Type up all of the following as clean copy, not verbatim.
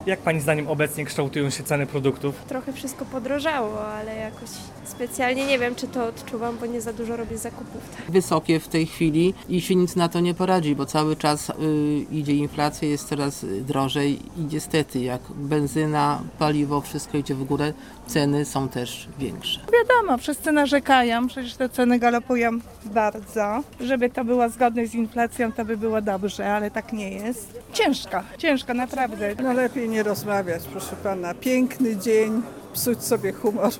Jak Pani zdaniem obecnie kształtują się ceny produktów? Trochę wszystko podrożało, ale jakoś specjalnie nie wiem, czy to odczuwam, bo nie za dużo robię zakupów. Wysokie w tej chwili i się nic na to nie poradzi, bo cały czas idzie inflacja, jest coraz drożej i niestety jak benzyna, paliwo, wszystko idzie w górę, ceny są też większe. Wiadomo, wszyscy narzekają, przecież te ceny galopują bardzo. Żeby to było zgodne z inflacją, to by było dobrze, ale tak nie jest. Ciężko naprawdę. No lepiej nie rozmawiać, proszę pana. Piękny dzień, psuć sobie humor.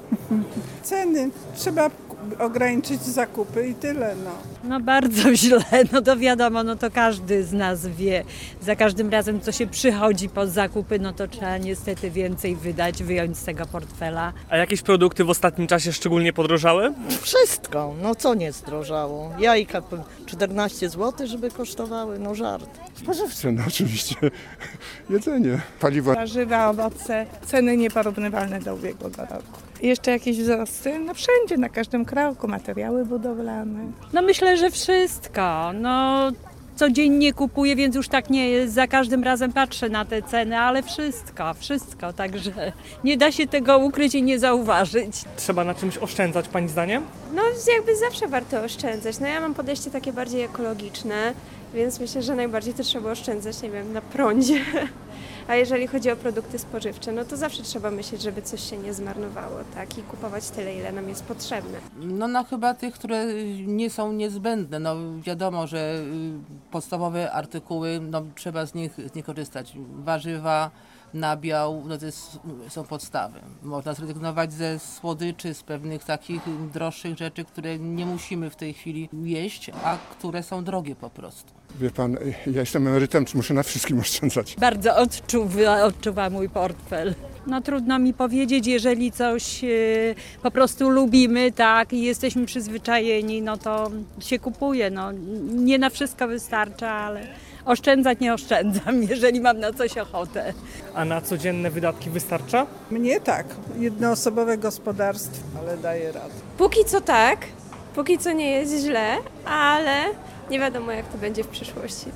Ceny, trzeba ograniczyć zakupy i tyle, no. No bardzo źle, no to wiadomo, no to każdy z nas wie. Za każdym razem, co się przychodzi po zakupy, no to trzeba niestety więcej wydać, wyjąć z tego portfela. A jakieś produkty w ostatnim czasie szczególnie podrożały? Wszystko, no co nie zdrożało? Jajka 14 zł, żeby kosztowały, no żart. Spożywcze, no oczywiście. Jedzenie. Paliwo. Warzywa, owoce, ceny nieporównywalne do ubiegłego roku. Jeszcze jakieś wzrosty? No wszędzie, na każdym kroku, materiały budowlane. No myślę, że wszystko, no codziennie kupuję, więc już tak nie jest, za każdym razem patrzę na te ceny, ale wszystko, także nie da się tego ukryć i nie zauważyć. Trzeba na czymś oszczędzać Pani zdaniem? No jakby zawsze warto oszczędzać. No ja mam podejście takie bardziej ekologiczne, więc myślę, że najbardziej to trzeba oszczędzać, nie wiem, na prądzie. A jeżeli chodzi o produkty spożywcze, no to zawsze trzeba myśleć, żeby coś się nie zmarnowało, tak? I kupować tyle, ile nam jest potrzebne. No chyba tych, które nie są niezbędne. No wiadomo, że podstawowe artykuły, no trzeba z nich korzystać. Warzywa, nabiał, no to są podstawy. Można zrezygnować ze słodyczy, z pewnych takich droższych rzeczy, które nie musimy w tej chwili jeść, a które są drogie po prostu. Wie pan, ja jestem emerytem, muszę na wszystkim oszczędzać. Bardzo odczuwa mój portfel. No trudno mi powiedzieć, jeżeli coś po prostu lubimy, tak, i jesteśmy przyzwyczajeni, no to się kupuje. No, nie na wszystko wystarcza, ale oszczędzać nie oszczędzam, jeżeli mam na coś ochotę. A na codzienne wydatki wystarcza? Mnie tak, jednoosobowe gospodarstwo, ale daje radę. Póki co tak, póki co nie jest źle, ale nie wiadomo jak to będzie w przyszłości.